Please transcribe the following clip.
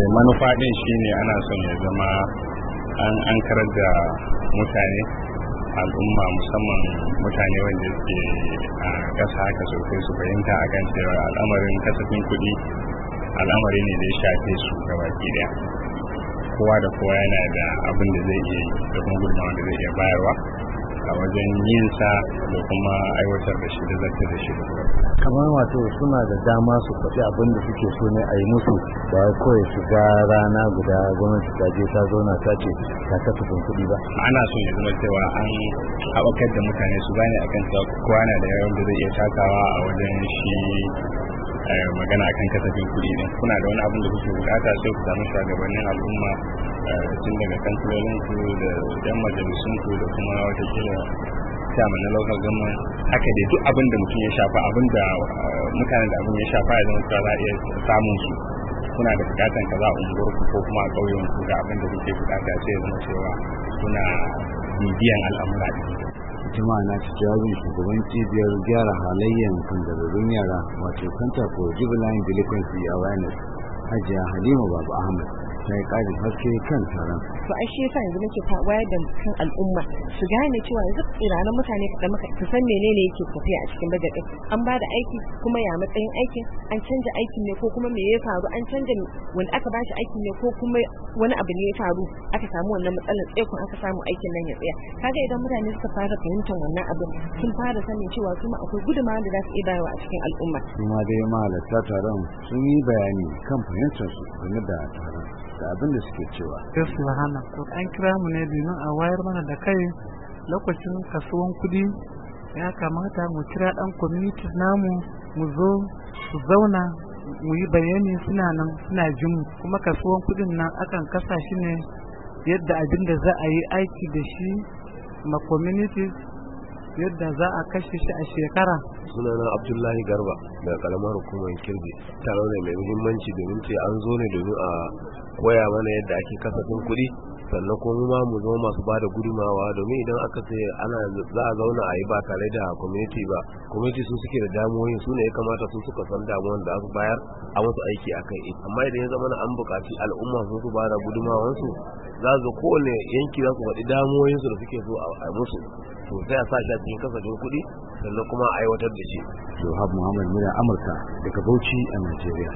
manufa din shine ana son ya zama an karar da mutane al'umma musamman mutane wanda suke a ƙasa haka sosai su fahimta akan cewa al'amarin kasafin kuɗi al'amari ne da ya shafe su gabaki daya. Kowa da kowa yana da abin da zai iya yi da kuma gudunmawa da zai iya bayarwa a wajen yin sa da kuma aiwatar da shi da zartar da shi da kuma. Kamar wato suna da dama su faɗi abin da suke so ne a yi musu ba kawai shiga rana guda gwamnati ta je ta zauna ta ce ta kasafin kuɗi ba. Ana so ya zama cewa an haɓakar da mutane su gane akan cewa kowa na da yawan da zai iya takawa a wajen shi magana akan kasafin kuɗi ne. Kuna da wani abin da kuke bukata sai ku samu shugabannin al'umma tun daga kansilolinku da yan majalisunku da kuma watakila chairman na local government haka dai duk abin da mutum ya shafa abin da mutanen da abin ya shafa ya zama cewa za a iya samun su. Kuna da bukatan kaza a unguwarku ko kuma a ƙauyenku ga abin da kuke bukata sai ya zama cewa kuna bibiyan al'amura da jama'a na ci jawabin shugaban cibiyar gyara halayyar kangararrun yara wato Center for Juvenile Delinquency Awareness Hajiya Halima Baba Ahmed ta yi ƙarin haske kan taron. To ai shi yasa yanzu muke wayar da kan al'umma su gane cewa yanzu tsiranan mutane kaɗan maka su san menene yake tafiya a cikin bajet ɗin. An ba da aiki kuma ya matsayin aikin an canja aikin ne ko kuma me ya faru an canja wanda aka ba shi aikin ne ko kuma wani abu ne ya faru aka samu wannan matsalar tsaikon aka samu aikin nan ya tsaya. Kaga idan mutane suka fara fahimtar wannan abin sun fara sanin cewa kuma akwai gudunmawa da za su iya bayarwa a cikin al'umma. Kuma dai mahalarta taron sun yi bayani kan fahimtar su game da taron. Da abin da suke cewa gaskiya hana ko an kira mu ne domin a wayar mana da kai lokacin kasuwan kudi ya kamata mu kira dan community namu mu zo su zauna mu yi bayani suna nan suna jin kuma kasuwan kudin nan akan kasa shi ne yadda abin da za a yi aiki da shi ma community yadda za a kashe shi a shekara. Sunana Abdullahi Garba daga karamar hukumar Kirbi. Taro ne mai muhimmanci domin ce an zo ne domin a koya mana yadda ake kasafin kuɗi sannan kuma mu zama masu bada gudumawa domin idan aka ce za a zauna a yi ba tare da community ba community su suke da damuwoyin su ne ya kamata su suka san damuwan da aka bayar a wasu aiki akai amma idan ya zama na an buƙaci al'umma su bada gudumawansu za su kowane yanki za su faɗi damuwoyinsu da suke so a musu to sai a sa shi a cikin kasafin kuɗi sannan kuma a aiwatar da shi. Yohab Muhammad Mura Amurka daga Bauchi a Najeriya.